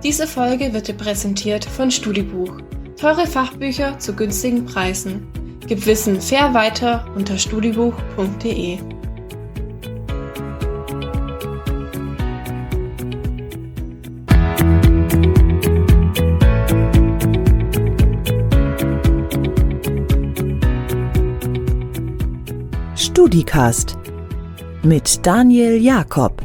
Diese Folge wird dir präsentiert von Studibuch. Teure Fachbücher zu günstigen Preisen. Gib Wissen fair weiter unter studibuch.de. StudiCast mit Daniel Jakob.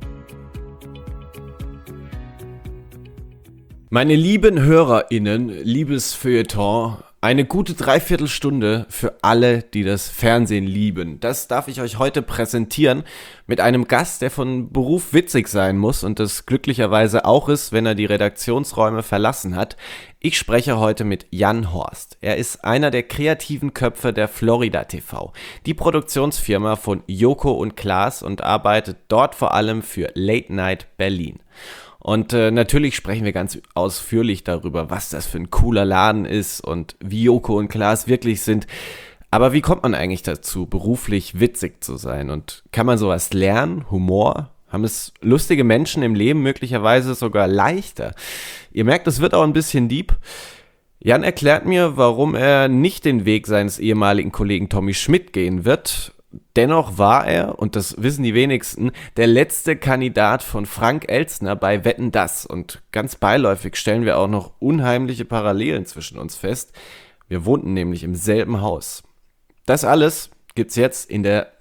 Meine lieben HörerInnen, liebes Feuilleton, eine gute Dreiviertelstunde für alle, die das Fernsehen lieben. Das darf ich euch heute präsentieren mit einem Gast, der von Beruf witzig sein muss und das glücklicherweise auch ist, wenn er die Redaktionsräume verlassen hat. Ich spreche heute mit Jan Horst. Er ist einer der kreativen Köpfe der Florida TV, die Produktionsfirma von Joko und Klaas, und arbeitet dort vor allem für Late Night Berlin. Und natürlich sprechen wir ganz ausführlich darüber, was das für ein cooler Laden ist und wie Joko und Klaas wirklich sind. Aber wie kommt man eigentlich dazu, beruflich witzig zu sein? Und kann man sowas lernen? Humor? Haben es lustige Menschen im Leben möglicherweise sogar leichter? Ihr merkt, es wird auch ein bisschen deep. Jan erklärt mir, warum er nicht den Weg seines ehemaligen Kollegen Tommy Schmidt gehen wird. Dennoch war er, und das wissen die wenigsten, der letzte Kandidat von Frank Elstner bei Wetten, dass. Und ganz beiläufig stellen wir auch noch unheimliche Parallelen zwischen uns fest. Wir wohnten nämlich im selben Haus. Das alles gibt's jetzt in der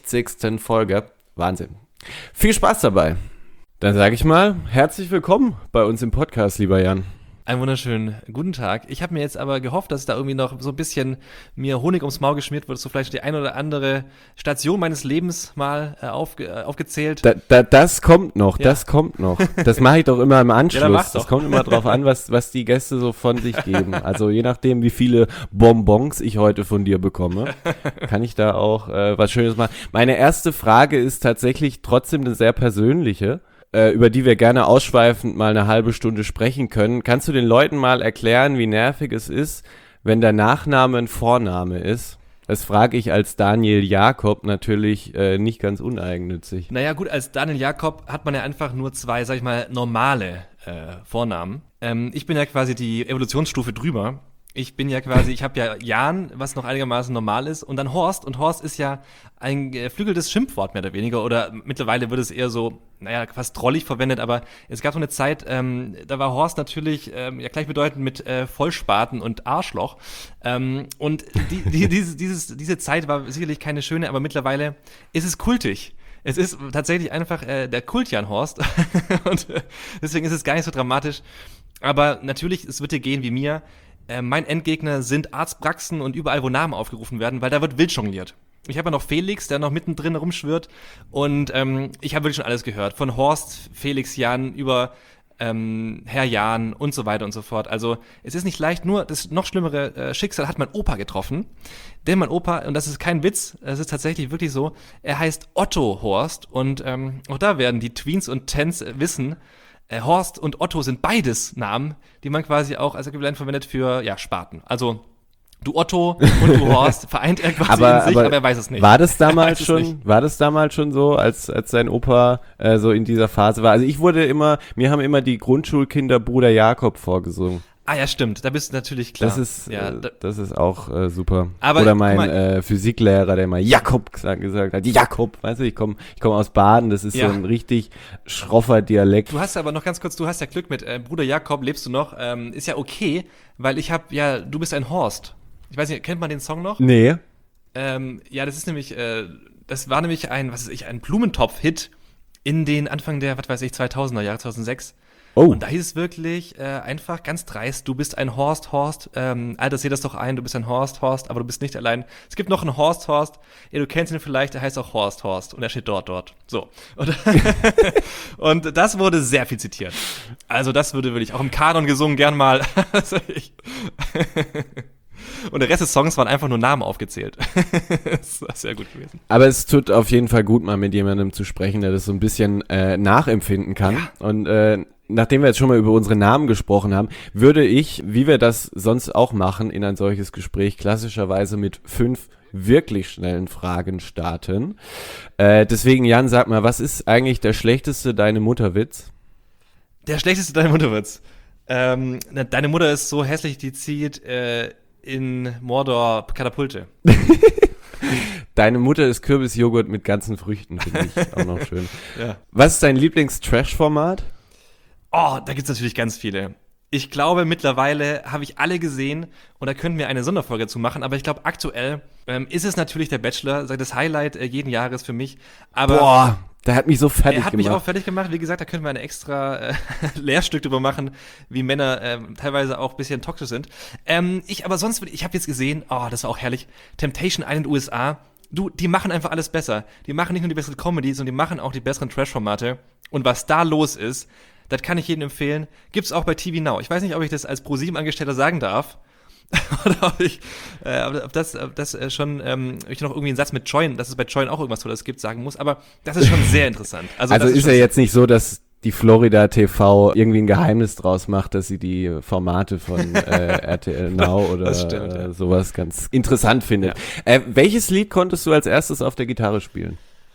60. Folge. Wahnsinn. Viel Spaß dabei. Dann sage ich mal, herzlich willkommen bei uns im Podcast, lieber Jan. Einen wunderschönen guten Tag. Ich habe mir jetzt aber gehofft, dass da irgendwie noch so ein bisschen mir Honig ums Maul geschmiert wird, so vielleicht die eine oder andere Station meines Lebens mal aufgezählt. Das kommt noch, Ja. das kommt noch. Das mache ich doch immer im Anschluss. Ja, dann mach's Das doch. kommt immer drauf an, was die Gäste so von sich geben. Also je nachdem, wie viele Bonbons ich heute von dir bekomme, kann ich da auch was Schönes machen. Meine erste Frage ist tatsächlich trotzdem eine sehr persönliche, über die wir gerne ausschweifend mal eine halbe Stunde sprechen können. Kannst du den Leuten mal erklären, wie nervig es ist, wenn der Nachname ein Vorname ist? Das frage ich als Daniel Jakob natürlich nicht ganz uneigennützig. Naja gut, als Daniel Jakob hat man ja einfach nur zwei, sag ich mal, normale Vornamen. Ich bin ja quasi die Evolutionsstufe drüber. Ich habe ja Jan, was noch einigermaßen normal ist, und dann Horst. Und Horst ist ja ein geflügeltes Schimpfwort mehr oder weniger. Oder mittlerweile wird es eher so, fast trollig verwendet. Aber es gab so eine Zeit, da war Horst natürlich gleichbedeutend mit Vollspaten und Arschloch. Und diese Zeit war sicherlich keine schöne, aber mittlerweile ist es kultig. Es ist tatsächlich einfach der Kult Jan Horst. Und deswegen ist es gar nicht so dramatisch. Aber natürlich, es wird dir gehen wie mir. Mein Endgegner sind Arztpraxen und überall, wo Namen aufgerufen werden, weil da wird wild jongliert. Ich habe ja noch Felix, der noch mittendrin rumschwirrt, und ich habe wirklich schon alles gehört. Von Horst, Felix, Jan, über Herr Jan und so weiter und so fort. Also es ist nicht leicht, nur das noch schlimmere Schicksal hat mein Opa getroffen. Denn mein Opa, und das ist kein Witz, es ist tatsächlich wirklich so, er heißt Otto Horst, und auch da werden die Tweens und Tens wissen, Horst und Otto sind beides Namen, die man quasi auch als Äquivalent verwendet für, Spaten. Also du Otto und du Horst vereint er quasi in sich, aber er weiß es nicht. War das damals schon so, als sein Opa so in dieser Phase war? Also mir haben immer die Grundschulkinder Bruder Jakob vorgesungen. Ah ja, stimmt, da bist du natürlich klar. Das ist auch super. Aber, oder mein Physiklehrer, der immer Jakob gesagt hat. Jakob, weißt du, ich komm aus Baden, das ist so ein richtig schroffer Dialekt. Du hast aber noch ganz kurz, du hast ja Glück mit Bruder Jakob, lebst du noch, ist ja okay, weil du bist ein Horst. Ich weiß nicht, kennt man den Song noch? Nee. Das ist nämlich, das war nämlich ein Blumentopf-Hit in den Anfang der, 2000er Jahre, 2006. Oh. Und da hieß es wirklich einfach ganz dreist, du bist ein Horst, Alter, seh das doch ein, du bist ein Horst, aber du bist nicht allein. Es gibt noch einen Horst, du kennst ihn vielleicht, der heißt auch Horst, und er steht dort. So. Und das wurde sehr viel zitiert. Also das würde wirklich auch im Kanon gesungen, gern mal. Und der Rest des Songs waren einfach nur Namen aufgezählt. Das war sehr gut gewesen. Aber es tut auf jeden Fall gut, mal mit jemandem zu sprechen, der das so ein bisschen nachempfinden kann. Ja. Und nachdem wir jetzt schon mal über unsere Namen gesprochen haben, würde ich, wie wir das sonst auch machen, in ein solches Gespräch klassischerweise mit 5 wirklich schnellen Fragen starten. Deswegen, Jan, sag mal, was ist eigentlich der schlechteste Deine-Mutter-Witz? Der schlechteste Deine Mutter-Witz. Deine Mutter ist so hässlich, die zieht in Mordor Katapulte. Deine Mutter ist Kürbisjoghurt mit ganzen Früchten, finde ich auch noch schön. Ja. Was ist dein Lieblings-Trash-Format? Oh, da gibt's natürlich ganz viele. Ich glaube, mittlerweile habe ich alle gesehen und da könnten wir eine Sonderfolge zu machen, aber ich glaube, aktuell ist es natürlich der Bachelor, das Highlight jeden Jahres für mich. Aber Boah, der hat mich so fertig gemacht. Er hat mich auch fertig gemacht. Wie gesagt, da können wir ein extra Lehrstück drüber machen, wie Männer teilweise auch ein bisschen toxisch sind. Ich habe jetzt gesehen, das war auch herrlich, Temptation Island USA. Die machen einfach alles besser. Die machen nicht nur die besseren Comedies, sondern die machen auch die besseren Trash-Formate. Und was da los ist, das kann ich jedem empfehlen. Gibt's auch bei TV Now. Ich weiß nicht, ob ich das als ProSieben-Angestellter sagen darf. Oder ob das schon ich noch irgendwie einen Satz mit Join, dass es bei Join auch irgendwas Tolles gibt, sagen muss. Aber das ist schon sehr interessant. Also ist ja jetzt nicht so, dass die Florida TV irgendwie ein Geheimnis draus macht, dass sie die Formate von RTL Now oder sowas ganz interessant findet. Ja. Welches Lied konntest du als erstes auf der Gitarre spielen?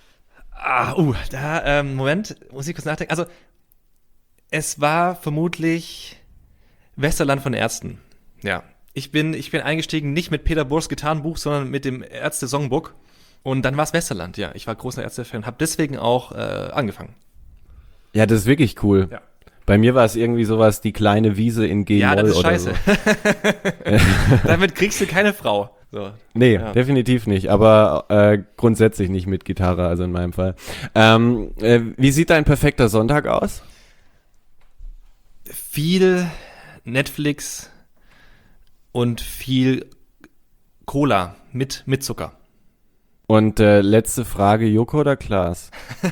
Moment, muss ich kurz nachdenken. Also, es war vermutlich Westerland von Ärzten. Ja. Ich bin eingestiegen nicht mit Peter Bohrs Gitarrenbuch, sondern mit dem Ärzte-Songbook. Und dann war es Westerland, ja. Ich war großer Ärzte-Fan und habe deswegen auch angefangen. Ja, das ist wirklich cool. Ja. Bei mir war es irgendwie sowas, die kleine Wiese in G-Moll oder so. Ja, das ist so. scheiße. Damit kriegst du keine Frau. So. Nee, definitiv nicht. Aber grundsätzlich nicht mit Gitarre, also in meinem Fall. Wie sieht dein perfekter Sonntag aus? Viel Netflix und viel Cola mit Zucker. Und letzte Frage, Joko oder Klaas?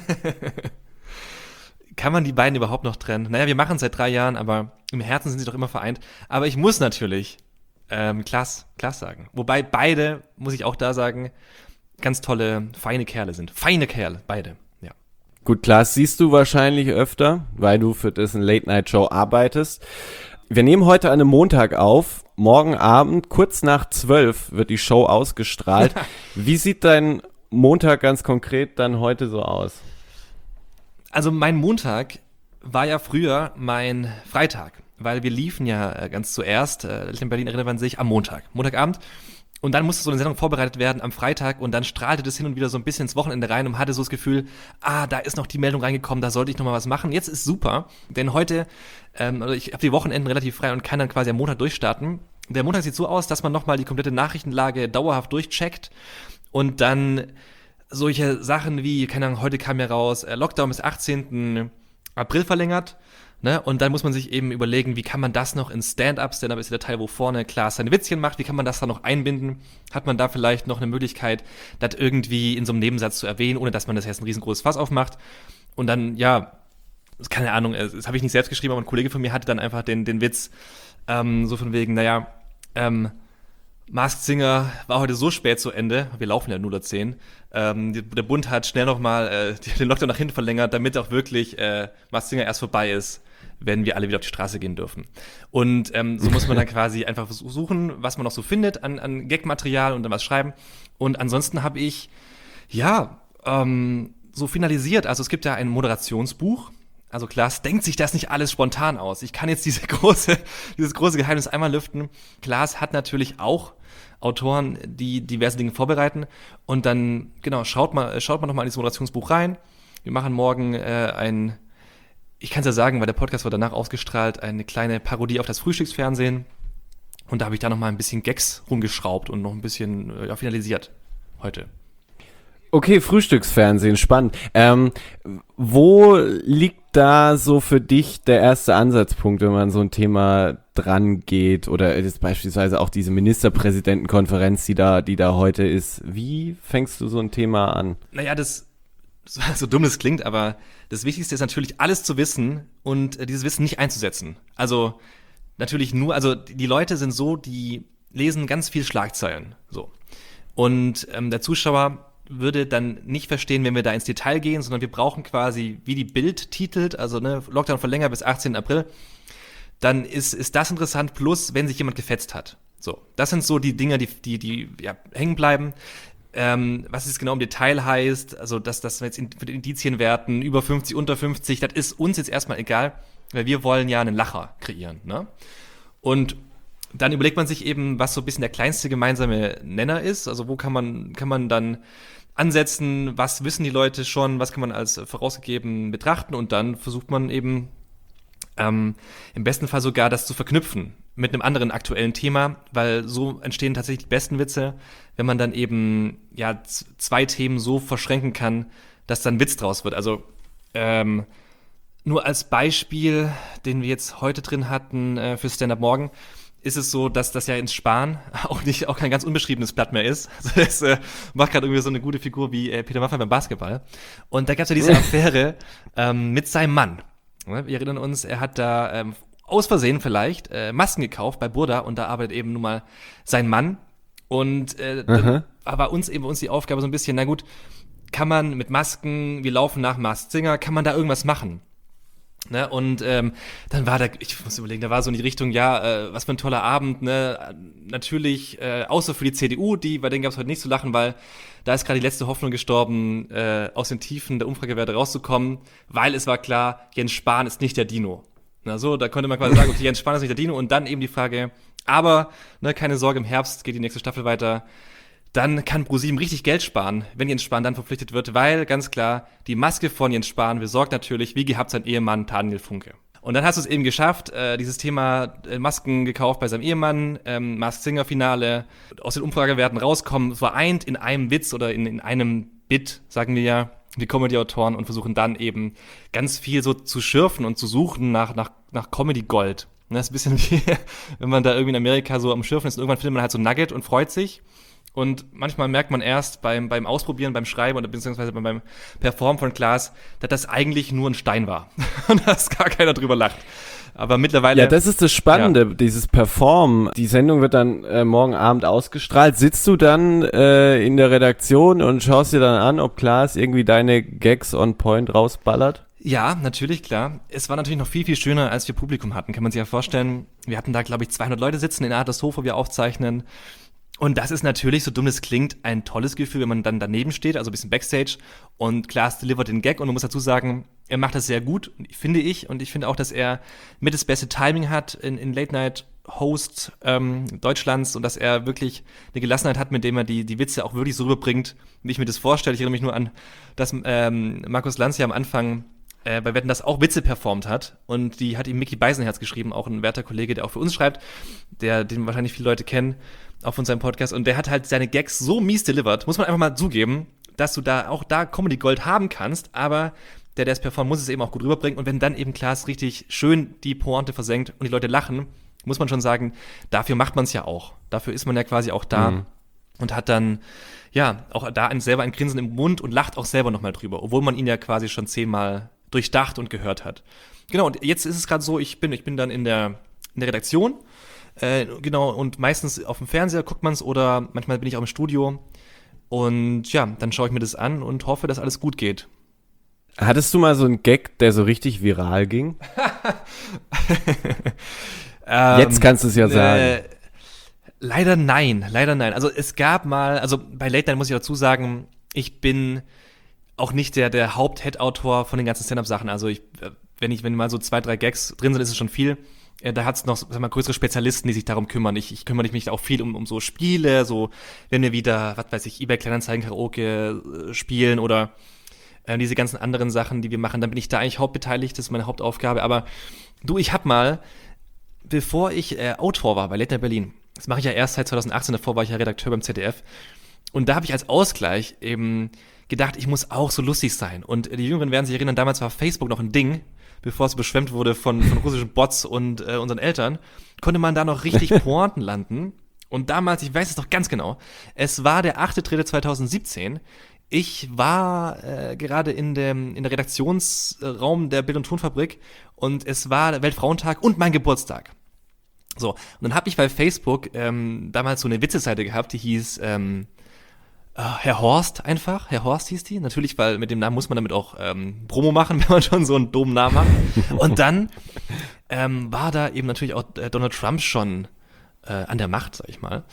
Kann man die beiden überhaupt noch trennen? Naja, wir machen es seit 3 Jahren, aber im Herzen sind sie doch immer vereint. Aber ich muss natürlich Klaas sagen. Wobei beide, muss ich auch da sagen, ganz tolle, feine Kerle sind. Feine Kerle, beide, ja. Gut, Klaas siehst du wahrscheinlich öfter, weil du für das eine Late-Night-Show arbeitest. Wir nehmen heute an einem Montag auf. Morgen Abend, kurz nach 12, wird die Show ausgestrahlt. Wie sieht dein Montag ganz konkret dann heute so aus? Also mein Montag war ja früher mein Freitag, weil wir liefen ja ganz zuerst, in Berlin erinnert man sich, am Montagabend. Und dann musste so eine Sendung vorbereitet werden am Freitag und dann strahlte das hin und wieder so ein bisschen ins Wochenende rein und hatte so das Gefühl, da ist noch die Meldung reingekommen, da sollte ich noch mal was machen. Jetzt ist super, denn heute, ich habe die Wochenenden relativ frei und kann dann quasi am Montag durchstarten. Der Montag sieht so aus, dass man noch mal die komplette Nachrichtenlage dauerhaft durchcheckt und dann solche Sachen wie, keine Ahnung, heute kam ja raus, Lockdown bis 18. April verlängert. Ne? Und dann muss man sich eben überlegen, wie kann man das noch in Stand-Up, Stand-Up ist der Teil, wo vorne Klaas seine Witzchen macht, wie kann man das da noch einbinden? Hat man da vielleicht noch eine Möglichkeit, das irgendwie in so einem Nebensatz zu erwähnen, ohne dass man das jetzt ein riesengroßes Fass aufmacht? Und dann, keine Ahnung, das habe ich nicht selbst geschrieben, aber ein Kollege von mir hatte dann einfach den Witz, so von wegen, Masked Singer war heute so spät zu Ende, wir laufen ja 0:10, der Bund hat schnell nochmal den Lockdown nach hinten verlängert, damit auch wirklich Masked Singer erst vorbei ist, wenn wir alle wieder auf die Straße gehen dürfen. Und so muss man dann quasi einfach suchen, was man noch so findet an Gag-Material und dann was schreiben. Und ansonsten habe ich, so finalisiert, also es gibt ja ein Moderationsbuch. Also Klaas denkt sich das nicht alles spontan aus. Ich kann jetzt dieses große Geheimnis einmal lüften. Klaas hat natürlich auch Autoren, die diverse Dinge vorbereiten. Und dann, schaut man nochmal in dieses Moderationsbuch rein. Wir machen morgen ich kann es ja sagen, weil der Podcast wird danach ausgestrahlt, eine kleine Parodie auf das Frühstücksfernsehen. Und da habe ich da nochmal ein bisschen Gags rumgeschraubt und noch ein bisschen finalisiert heute. Okay, Frühstücksfernsehen, spannend. Wo liegt da so für dich der erste Ansatzpunkt, wenn man so ein Thema dran geht? Oder jetzt beispielsweise auch diese Ministerpräsidentenkonferenz, die da heute ist. Wie fängst du so ein Thema an? Naja, so dumm es klingt, aber das Wichtigste ist natürlich, alles zu wissen und dieses Wissen nicht einzusetzen. Also natürlich die Leute sind so, die lesen ganz viel Schlagzeilen. So. Und der Zuschauer würde dann nicht verstehen, wenn wir da ins Detail gehen, sondern wir brauchen quasi, wie die Bild titelt, also Lockdown verlängert bis 18. April, dann ist das interessant, plus wenn sich jemand gefetzt hat. So, das sind so die Dinge, die hängen bleiben. Was es genau im Detail heißt, also dass wir jetzt für die Indizien werten, über 50, unter 50, das ist uns jetzt erstmal egal. weil wir wollen ja einen Lacher kreieren, ne? Und dann überlegt man sich eben, was so ein bisschen der kleinste gemeinsame Nenner ist. Also wo kann man dann ansetzen, was wissen die Leute schon, was kann man als vorausgegeben betrachten und dann versucht man eben im besten Fall sogar das zu verknüpfen mit einem anderen aktuellen Thema, weil so entstehen tatsächlich die besten Witze, wenn man dann eben ja zwei Themen so verschränken kann, dass dann Witz draus wird. Also nur als Beispiel, den wir jetzt heute drin hatten für Stand-Up Morgen, ist es so, dass das ja ins Spahn auch kein ganz unbeschriebenes Blatt mehr ist. Also das macht gerade irgendwie so eine gute Figur wie Peter Maffay beim Basketball. Und da gab es ja diese Affäre mit seinem Mann. Wir erinnern uns, er hat da aus Versehen vielleicht Masken gekauft bei Burda und da arbeitet eben nun mal sein Mann. Und dann war uns die Aufgabe so ein bisschen, na gut, kann man mit Masken, wir laufen nach Masked Singer, kann man da irgendwas machen? Ne, und dann war da, ich muss überlegen, da war so in die Richtung, was für ein toller Abend, ne, natürlich, außer für die CDU, bei denen gab es heute nicht zu lachen, weil da ist gerade die letzte Hoffnung gestorben, aus den Tiefen der Umfragewerte rauszukommen, weil es war klar, Jens Spahn ist nicht der Dino. Na so, da konnte man quasi sagen, okay, Jens Spahn ist nicht der Dino und dann eben die Frage, aber, ne, keine Sorge, im Herbst geht die nächste Staffel weiter. Dann kann ProSieben richtig Geld sparen, wenn Jens Spahn dann verpflichtet wird, weil, ganz klar, die Maske von Jens Spahn besorgt natürlich, wie gehabt, sein Ehemann Daniel Funke. Und dann hast du es eben geschafft, dieses Thema Masken gekauft bei seinem Ehemann, Masked Singer Finale, aus den Umfragewerten rauskommen, vereint in einem Witz oder in einem Bit, sagen wir ja, die Comedy-Autoren und versuchen dann eben ganz viel so zu schürfen und zu suchen nach Comedy-Gold. Das ist ein bisschen wie, wenn man da irgendwie in Amerika so am Schürfen ist und irgendwann findet man halt so ein Nugget und freut sich. Und manchmal merkt man erst beim Ausprobieren, beim Schreiben oder beziehungsweise beim Performen von Klaas, dass das eigentlich nur ein Stein war. Und dass gar keiner drüber lacht. Aber mittlerweile... Ja, das ist das Spannende, dieses Performen. Die Sendung wird dann morgen Abend ausgestrahlt. Sitzt du dann in der Redaktion und schaust dir dann an, ob Klaas irgendwie deine Gags on point rausballert? Ja, natürlich, klar. Es war natürlich noch viel, viel schöner, als wir Publikum hatten. Kann man sich ja vorstellen. Wir hatten da, glaube ich, 200 Leute sitzen in Adlershof, wo wir aufzeichnen. Und das ist natürlich, so dumm es klingt, ein tolles Gefühl, wenn man dann daneben steht, also ein bisschen Backstage und Klaas delivert den Gag und du musst dazu sagen, er macht das sehr gut, finde ich. Und ich finde auch, dass er mit das beste Timing hat in Late-Night-Host Deutschlands und dass er wirklich eine Gelassenheit hat, mit dem er die Witze auch wirklich so rüberbringt, wie ich mir das vorstelle. Ich erinnere mich nur an, dass Markus Lanz ja am Anfang bei Wetten, das auch Witze performt hat und die hat ihm Micky Beisenherz geschrieben, auch ein werter Kollege, der auch für uns schreibt, den wahrscheinlich viele Leute kennen, auch von seinem Podcast und der hat halt seine Gags so mies delivered, muss man einfach mal zugeben, dass du da Comedy Gold haben kannst, aber der es performt, muss es eben auch gut rüberbringen und wenn dann eben Klaas richtig schön die Pointe versenkt und die Leute lachen, muss man schon sagen, dafür macht man es ja auch. Dafür ist man ja quasi auch da und hat dann ja auch da selber ein Grinsen im Mund und lacht auch selber nochmal drüber, obwohl man ihn ja quasi schon 10-mal durchdacht und gehört hat. Genau, und jetzt ist es gerade so, ich bin dann in der Redaktion, genau, und meistens auf dem Fernseher guckt man es oder manchmal bin ich auch im Studio und ja, dann schaue ich mir das an und hoffe, dass alles gut geht. Hattest du mal so einen Gag, der so richtig viral ging? Jetzt kannst du es ja sagen. Leider nein. Also es gab mal, also bei Late Night muss ich dazu sagen, ich bin auch nicht der Haupt-Head-Autor von den ganzen Stand-Up-Sachen. Also wenn mal so 2-3 Gags drin sind, ist es schon viel. Da hat es noch, sag mal, größere Spezialisten, die sich darum kümmern. Ich kümmere mich auch viel um so Spiele, so wenn wir wieder, was weiß ich, eBay Kleinanzeigen Karaoke spielen oder diese ganzen anderen Sachen, die wir machen, dann bin ich da eigentlich hauptbeteiligt, das ist meine Hauptaufgabe. Aber du, ich hab mal, bevor ich Autor war bei Late Night Berlin, das mache ich ja erst seit 2018, davor war ich ja Redakteur beim ZDF, und da habe ich als Ausgleich eben gedacht, ich muss auch so lustig sein. Und die Jüngeren werden sich erinnern, damals war Facebook noch ein Ding, bevor es überschwemmt wurde von russischen Bots und unseren Eltern, konnte man da noch richtig Pointen landen. Und damals, ich weiß es doch ganz genau, es war der 8.3.2017, ich war gerade in der Redaktionsraum der Bild- und Tonfabrik und es war der Weltfrauentag und mein Geburtstag. So, und dann habe ich bei Facebook damals so eine Witzeseite gehabt, die hieß Herr Horst einfach. Herr Horst hieß die. Natürlich, weil mit dem Namen muss man damit auch Promo machen, wenn man schon so einen dummen Namen hat. Und dann war da eben natürlich auch Donald Trump schon an der Macht, sag ich mal.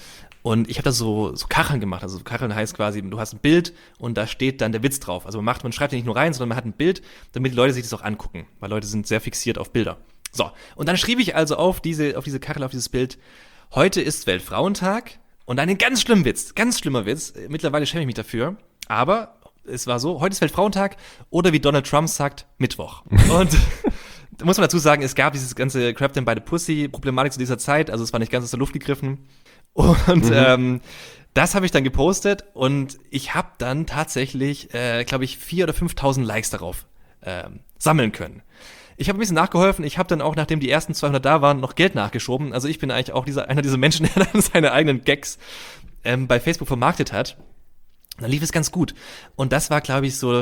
Und ich habe da so Kacheln gemacht. Also Kacheln heißt quasi, du hast ein Bild und da steht dann der Witz drauf. Also man schreibt den nicht nur rein, sondern man hat ein Bild, damit die Leute sich das auch angucken. Weil Leute sind sehr fixiert auf Bilder. So, und dann schrieb ich also auf diese Kachel, auf dieses Bild, heute ist Weltfrauentag und dann einen ganz schlimmen Witz, ganz schlimmer Witz. Mittlerweile schäme ich mich dafür, aber es war so, heute ist Weltfrauentag oder wie Donald Trump sagt, Mittwoch. Und da muss man dazu sagen, es gab dieses ganze Grab them by the Pussy Problematik zu dieser Zeit, also es war nicht ganz aus der Luft gegriffen. Und das habe ich dann gepostet und ich habe dann tatsächlich, glaube ich, 4.000 oder 5.000 Likes darauf sammeln können. Ich habe ein bisschen nachgeholfen, ich habe dann auch, nachdem die ersten 200 da waren, noch Geld nachgeschoben. Also ich bin eigentlich auch einer dieser Menschen, der dann seine eigenen Gags bei Facebook vermarktet hat. Und dann lief es ganz gut. Und das war, glaube ich, so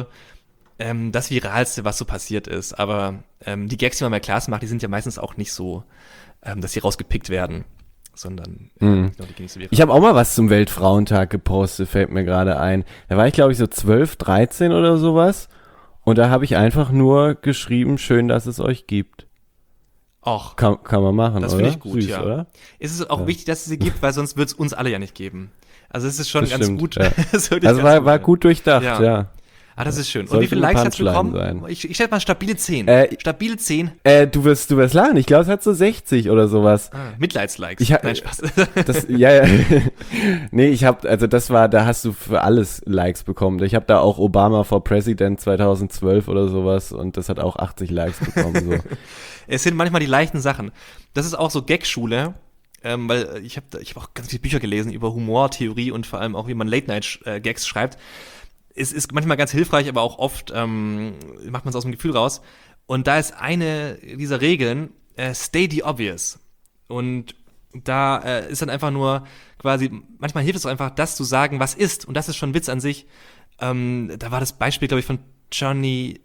das Viralste, was so passiert ist. Aber die Gags, die man bei Klaas macht, die sind ja meistens auch nicht so, dass sie rausgepickt werden, sondern die gehen nicht so viral. Ich habe auch mal was zum Weltfrauentag gepostet, fällt mir gerade ein. Da war ich, glaube ich, so 12, 13 oder sowas. Und da habe ich einfach nur geschrieben, schön, dass es euch gibt. Och, Kann man machen, das oder? finde ich gut, Süß, ja. Oder? Es ist auch wichtig, dass es sie gibt, weil sonst wird es uns alle ja nicht geben. Also es ist schon Das ganz stimmt, gut. ja. Das ist wirklich Also ganz war gut durchdacht, ja. Ah, das ist schön. Und Sollte wie viele eine Likes hat's Punchline bekommen? sein. Ich stelle mal stabile 10. Stabile 10. Du wirst lachen. Ich glaube, es hat so 60 oder sowas. Mitleidslikes. Nein, Spaß. Ja. Nee, da hast du für alles Likes bekommen. Ich habe da auch Obama for President 2012 oder sowas und das hat auch 80 Likes bekommen. So. Es sind manchmal die leichten Sachen. Das ist auch so Gag-Schule, weil ich hab auch ganz viele Bücher gelesen über Humortheorie und vor allem auch, wie man Late-Night-Gags schreibt. Es ist manchmal ganz hilfreich, aber auch oft macht man es aus dem Gefühl raus. Und da ist eine dieser Regeln, stay the obvious. Und da ist dann einfach nur quasi, manchmal hilft es auch einfach, das zu sagen, was ist. Und das ist schon ein Witz an sich. Da war das Beispiel, glaube ich, von Johnny,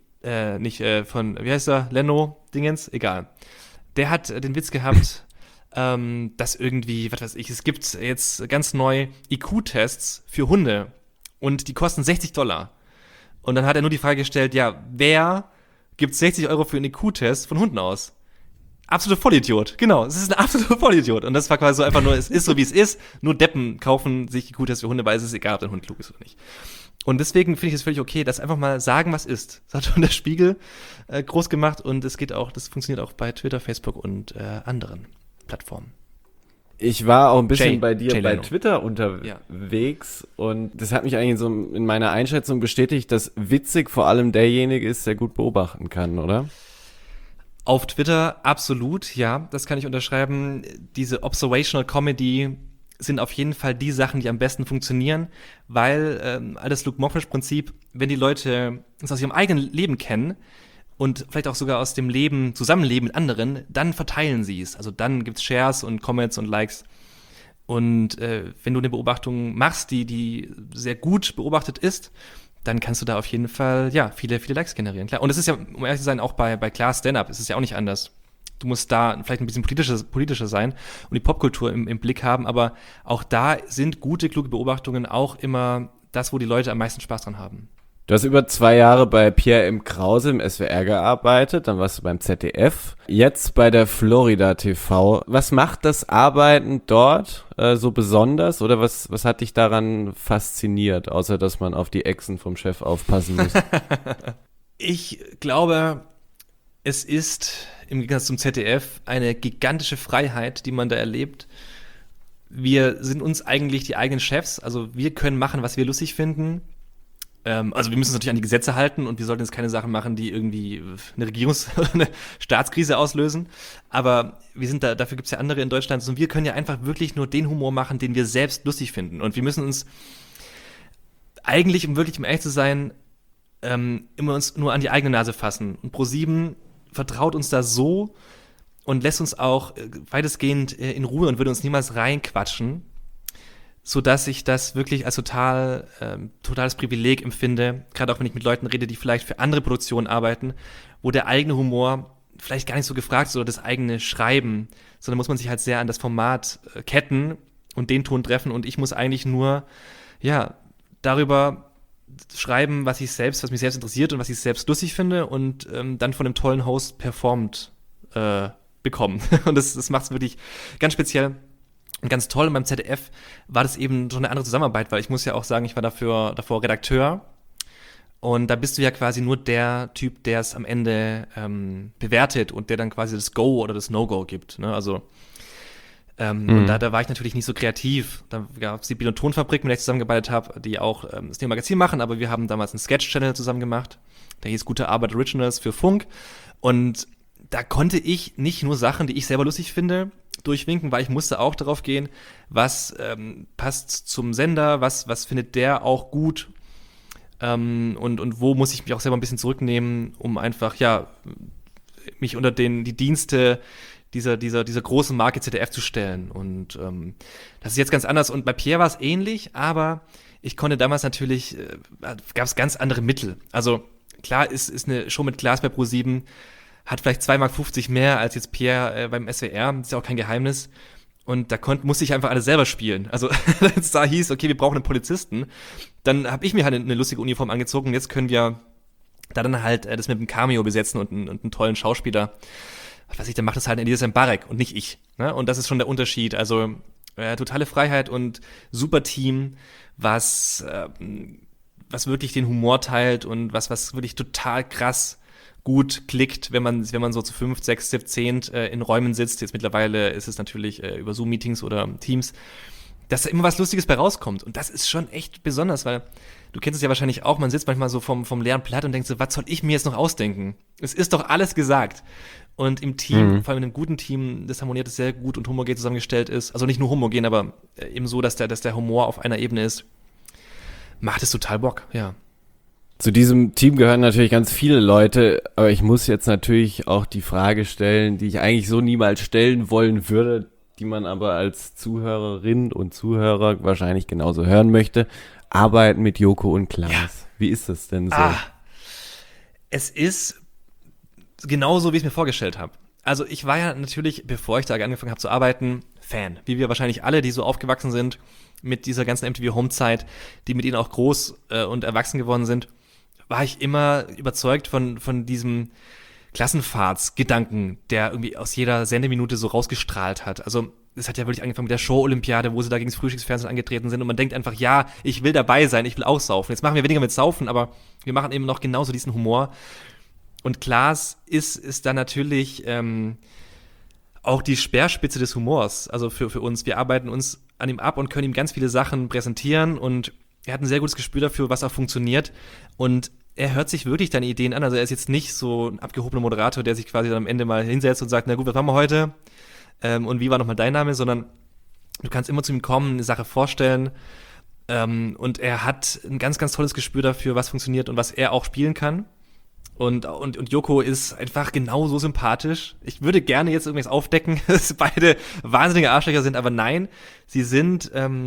wie heißt er, Leno-Dingens? Egal. Der hat den Witz gehabt, dass irgendwie, was weiß ich, es gibt jetzt ganz neu IQ-Tests für Hunde. Und die kosten $60. Und dann hat er nur die Frage gestellt, ja, wer gibt 60 € für einen IQ-Test von Hunden aus? Absoluter Vollidiot, genau, es ist ein absoluter Vollidiot. Und das war quasi so einfach nur, es ist so, wie es ist. Nur Deppen kaufen sich IQ-Tests für Hunde, weil es ist egal, ob der Hund klug ist oder nicht. Und deswegen finde ich es völlig okay, dass einfach mal sagen, was ist. Das hat schon der Spiegel groß gemacht und das funktioniert auch bei Twitter, Facebook und anderen Plattformen. Ich war auch ein bisschen bei dir Jay bei Leno. Twitter unterwegs und das hat mich eigentlich so in meiner Einschätzung bestätigt, dass witzig vor allem derjenige ist, der gut beobachten kann, oder? Auf Twitter absolut, ja, das kann ich unterschreiben. Diese Observational Comedy sind auf jeden Fall die Sachen, die am besten funktionieren, weil das Luke Mockridge-Prinzip, wenn die Leute das aus ihrem eigenen Leben kennen und vielleicht auch sogar aus dem Zusammenleben mit anderen, dann verteilen sie es. Also dann gibt's Shares und Comments und Likes. Und wenn du eine Beobachtung machst, die sehr gut beobachtet ist, dann kannst du da auf jeden Fall, viele Likes generieren, klar. Und es ist ja, um ehrlich zu sein, auch bei Klaas Stand-Up ist es ja auch nicht anders. Du musst da vielleicht ein bisschen politischer sein und die Popkultur im Blick haben, aber auch da sind gute, kluge Beobachtungen auch immer das, wo die Leute am meisten Spaß dran haben. Du hast über 2 Jahre bei Pierre M. Krause im SWR gearbeitet, dann warst du beim ZDF, jetzt bei der Florida TV. Was macht das Arbeiten dort so besonders oder was hat dich daran fasziniert, außer dass man auf die Echsen vom Chef aufpassen muss? Ich glaube, es ist im Gegensatz zum ZDF eine gigantische Freiheit, die man da erlebt. Wir sind uns eigentlich die eigenen Chefs, also wir können machen, was wir lustig finden. Also wir müssen uns natürlich an die Gesetze halten und wir sollten jetzt keine Sachen machen, die irgendwie eine Staatskrise auslösen. Aber wir sind dafür gibt es ja andere in Deutschland und wir können ja einfach wirklich nur den Humor machen, den wir selbst lustig finden. Und wir müssen uns eigentlich, um ehrlich zu sein, immer uns nur an die eigene Nase fassen. Und ProSieben vertraut uns da so und lässt uns auch weitestgehend in Ruhe und würde uns niemals reinquatschen, sodass ich das wirklich als totales Privileg empfinde, gerade auch wenn ich mit Leuten rede, die vielleicht für andere Produktionen arbeiten, wo der eigene Humor vielleicht gar nicht so gefragt ist oder das eigene Schreiben, sondern muss man sich halt sehr an das Format ketten und den Ton treffen und ich muss eigentlich nur, darüber schreiben, was mich selbst interessiert und was ich selbst lustig finde und dann von einem tollen Host performt bekommen. Und das macht es wirklich ganz speziell. Und ganz toll, und beim ZDF war das eben so eine andere Zusammenarbeit, weil ich muss ja auch sagen, ich war davor Redakteur. Und da bist du ja quasi nur der Typ, der es am Ende bewertet und der dann quasi das Go oder das No-Go gibt. Ne? Also und da war ich natürlich nicht so kreativ. Da gab es die Bild- und Tonfabrik, mit der ich zusammengearbeitet habe, die auch das Neo-Magazin machen, aber wir haben damals einen Sketch-Channel zusammen gemacht. Der hieß Gute Arbeit Originals für Funk. Und da konnte ich nicht nur Sachen, die ich selber lustig finde, durchwinken, weil ich musste auch darauf gehen, was passt zum Sender, was findet der auch gut und wo muss ich mich auch selber ein bisschen zurücknehmen, um einfach, ja, mich unter die Dienste dieser großen Marke ZDF zu stellen. Und das ist jetzt ganz anders. Und bei Pierre war es ähnlich, aber ich konnte damals natürlich, gab es ganz andere Mittel. Also klar ist eine Show mit Klaas bei Pro7, hat vielleicht 2,50 Mark mehr als jetzt Pierre beim SWR. Das ist ja auch kein Geheimnis. Und da musste ich einfach alles selber spielen. Also wenn es da hieß, okay, wir brauchen einen Polizisten, dann habe ich mir halt eine lustige Uniform angezogen. Und jetzt können wir da dann halt das mit einem Cameo besetzen und einen tollen Schauspieler. Was weiß ich, dann macht das halt Elias Mbarek und nicht ich. Ne? Und das ist schon der Unterschied. Also totale Freiheit und super Team, was wirklich den Humor teilt und was wirklich total krass gut klickt, wenn man so zu 5, 6, 17 in Räumen sitzt. Jetzt mittlerweile ist es natürlich über Zoom-Meetings oder Teams, dass da immer was Lustiges bei rauskommt. Und das ist schon echt besonders, weil du kennst es ja wahrscheinlich auch, man sitzt manchmal so vom leeren Blatt und denkt so, was soll ich mir jetzt noch ausdenken? Es ist doch alles gesagt. Und im Team, vor allem in einem guten Team, das harmoniert, das sehr gut und homogen zusammengestellt ist, also nicht nur homogen, aber eben so, dass der Humor auf einer Ebene ist, macht es total Bock, ja. Zu diesem Team gehören natürlich ganz viele Leute, aber ich muss jetzt natürlich auch die Frage stellen, die ich eigentlich so niemals stellen wollen würde, die man aber als Zuhörerin und Zuhörer wahrscheinlich genauso hören möchte. Arbeiten mit Joko und Klaas. Ja. Wie ist das denn so? Es ist genauso, wie ich es mir vorgestellt habe. Also ich war ja natürlich, bevor ich da angefangen habe zu arbeiten, Fan. Wie wir wahrscheinlich alle, die so aufgewachsen sind mit dieser ganzen MTV-Home-Zeit, die mit ihnen auch groß und erwachsen geworden sind, war ich immer überzeugt von diesem Klassenfahrtsgedanken, der irgendwie aus jeder Sendeminute so rausgestrahlt hat. Also es hat ja wirklich angefangen mit der Show-Olympiade, wo sie da gegen das Frühstücksfernsehen angetreten sind und man denkt einfach, ja, ich will dabei sein, ich will auch saufen. Jetzt machen wir weniger mit Saufen, aber wir machen eben noch genauso diesen Humor. Und Klaas ist dann natürlich auch die Speerspitze des Humors, also für uns. Wir arbeiten uns an ihm ab und können ihm ganz viele Sachen präsentieren und er hat ein sehr gutes Gespür dafür, was auch funktioniert und er hört sich wirklich deine Ideen an. Also er ist jetzt nicht so ein abgehobener Moderator, der sich quasi dann am Ende mal hinsetzt und sagt, na gut, was machen wir heute? Und wie war nochmal dein Name? Sondern du kannst immer zu ihm kommen, eine Sache vorstellen und er hat ein ganz, ganz tolles Gespür dafür, was funktioniert und was er auch spielen kann. Und Joko ist einfach genauso sympathisch. Ich würde gerne jetzt irgendwas aufdecken, dass beide wahnsinnige Arschlöcher sind, aber nein, sie sind,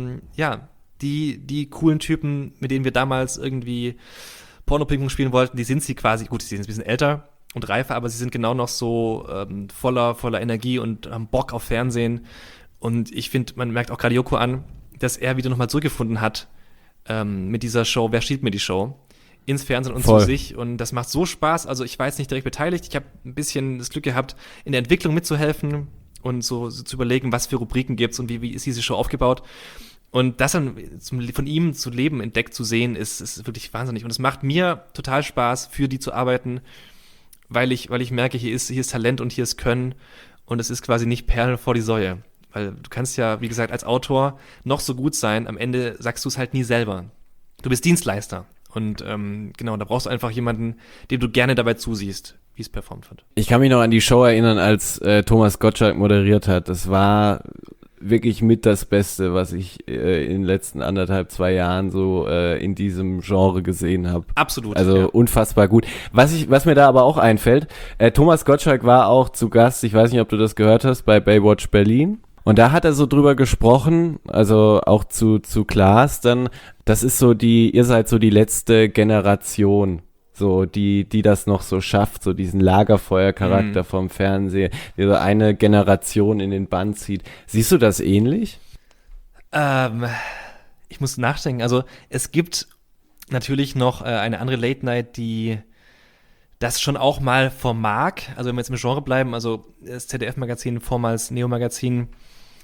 die coolen Typen, mit denen wir damals irgendwie Porno-Ping-Pong spielen wollten, die sind sie quasi, gut, sie sind ein bisschen älter und reifer, aber sie sind genau noch so voller Energie und haben Bock auf Fernsehen. Und ich finde, man merkt auch gerade Joko an, dass er wieder nochmal zurückgefunden hat mit dieser Show, Wer stiehlt mir die Show? Ins Fernsehen und zu sich. Und das macht so Spaß. Also ich war jetzt nicht direkt beteiligt. Ich habe ein bisschen das Glück gehabt, in der Entwicklung mitzuhelfen und so zu überlegen, was für Rubriken gibt's und wie ist diese Show aufgebaut. Und das dann von ihm zu leben, entdeckt zu sehen, ist wirklich wahnsinnig. Und es macht mir total Spaß, für die zu arbeiten, weil ich merke, hier ist Talent und hier ist Können. Und es ist quasi nicht Perlen vor die Säue. Weil du kannst ja, wie gesagt, als Autor noch so gut sein, am Ende sagst du es halt nie selber. Du bist Dienstleister. Und genau, da brauchst du einfach jemanden, dem du gerne dabei zusiehst, wie es performt wird. Ich kann mich noch an die Show erinnern, als Thomas Gottschalk moderiert hat. Das war wirklich mit das Beste, was ich in den letzten 2 Jahren so in diesem Genre gesehen habe. Absolut. Also ja. Unfassbar gut. Was mir da aber auch einfällt, Thomas Gottschalk war auch zu Gast, ich weiß nicht, ob du das gehört hast, bei Baywatch Berlin. Und da hat er so drüber gesprochen, also auch zu Klaas dann, das ist so ihr seid so die letzte Generation, so die das noch so schafft, so diesen Lagerfeuercharakter vom Fernsehen, die so eine Generation in den Bann zieht. Siehst du das ähnlich? Ich muss nachdenken, also es gibt natürlich noch eine andere Late Night, die das schon auch mal vermag, also wenn wir jetzt im Genre bleiben, also das ZDF-Magazin, vormals Neo-Magazin,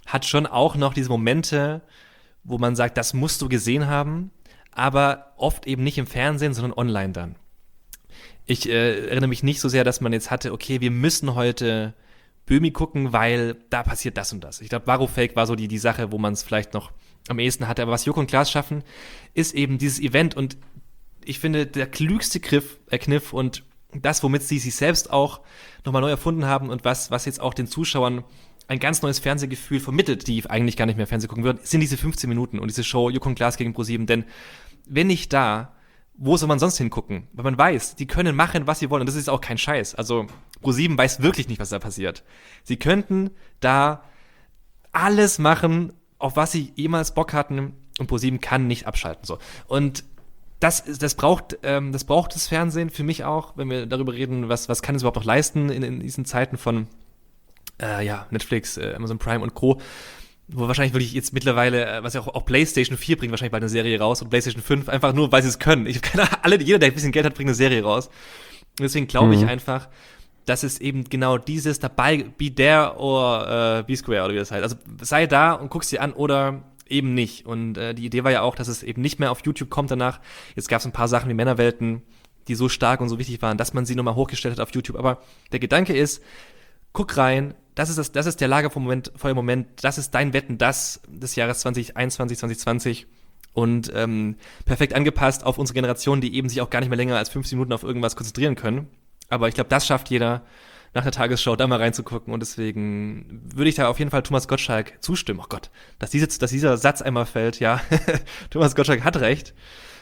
hat schon auch noch diese Momente, wo man sagt, das musst du gesehen haben, aber oft eben nicht im Fernsehen, sondern online dann. Ich erinnere mich nicht so sehr, dass man jetzt hatte, okay, wir müssen heute Böhmi gucken, weil da passiert das und das. Ich glaube, Varufake war so die Sache, wo man es vielleicht noch am ehesten hatte. Aber was Joko und Klaas schaffen, ist eben dieses Event. Und ich finde, der klügste Kniff und das, womit sie sich selbst auch nochmal neu erfunden haben und was jetzt auch den Zuschauern ein ganz neues Fernsehgefühl vermittelt, die eigentlich gar nicht mehr Fernsehen gucken würden, sind diese 15 Minuten und diese Show Joko und Klaas gegen ProSieben. Denn wenn nicht da, wo soll man sonst hingucken? Weil man weiß, die können machen, was sie wollen. Und das ist auch kein Scheiß. Also ProSieben weiß wirklich nicht, was da passiert. Sie könnten da alles machen, auf was sie jemals Bock hatten. Und ProSieben kann nicht abschalten. So. Und das braucht das Fernsehen für mich auch, wenn wir darüber reden, was kann es überhaupt noch leisten in diesen Zeiten von Netflix, Amazon Prime und Co., wo wahrscheinlich wirklich jetzt mittlerweile, was ja auch PlayStation 4 bringt wahrscheinlich bald eine Serie raus und PlayStation 5, einfach nur, weil sie es können. Jeder, der ein bisschen Geld hat, bringt eine Serie raus. Und deswegen glaube ich einfach, dass es eben genau dieses dabei, be there or be square oder wie das heißt. Also sei da und guck's dir an oder eben nicht. Und die Idee war ja auch, dass es eben nicht mehr auf YouTube kommt danach. Jetzt gab es ein paar Sachen wie Männerwelten, die so stark und so wichtig waren, dass man sie nochmal hochgestellt hat auf YouTube. Aber der Gedanke ist, guck rein, das ist der lagerfeuer Moment, das ist dein Wetten, das des Jahres 2021, 2020 und perfekt angepasst auf unsere Generation, die eben sich auch gar nicht mehr länger als 15 Minuten auf irgendwas konzentrieren können. Aber ich glaube, das schafft jeder, nach der Tagesschau da mal reinzugucken und deswegen würde ich da auf jeden Fall Thomas Gottschalk zustimmen. Oh Gott, dass dieser Satz einmal fällt, ja, Thomas Gottschalk hat recht.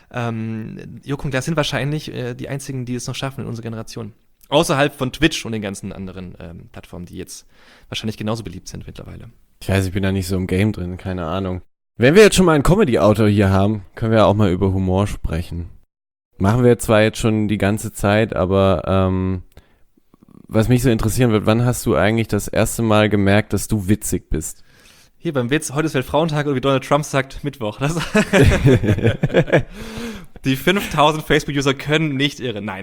Joko und Klaas sind wahrscheinlich die einzigen, die es noch schaffen in unserer Generation. Außerhalb von Twitch und den ganzen anderen Plattformen, die jetzt wahrscheinlich genauso beliebt sind mittlerweile. Ich weiß, ich bin da nicht so im Game drin, keine Ahnung. Wenn wir jetzt schon mal einen Comedy-Autor hier haben, können wir auch mal über Humor sprechen. Machen wir zwar jetzt schon die ganze Zeit, aber was mich so interessieren wird, wann hast du eigentlich das erste Mal gemerkt, dass du witzig bist? Hier beim Witz, heute ist Weltfrauentag oder wie Donald Trump sagt, Mittwoch. Die 5000 Facebook-User können nicht irren. Nein.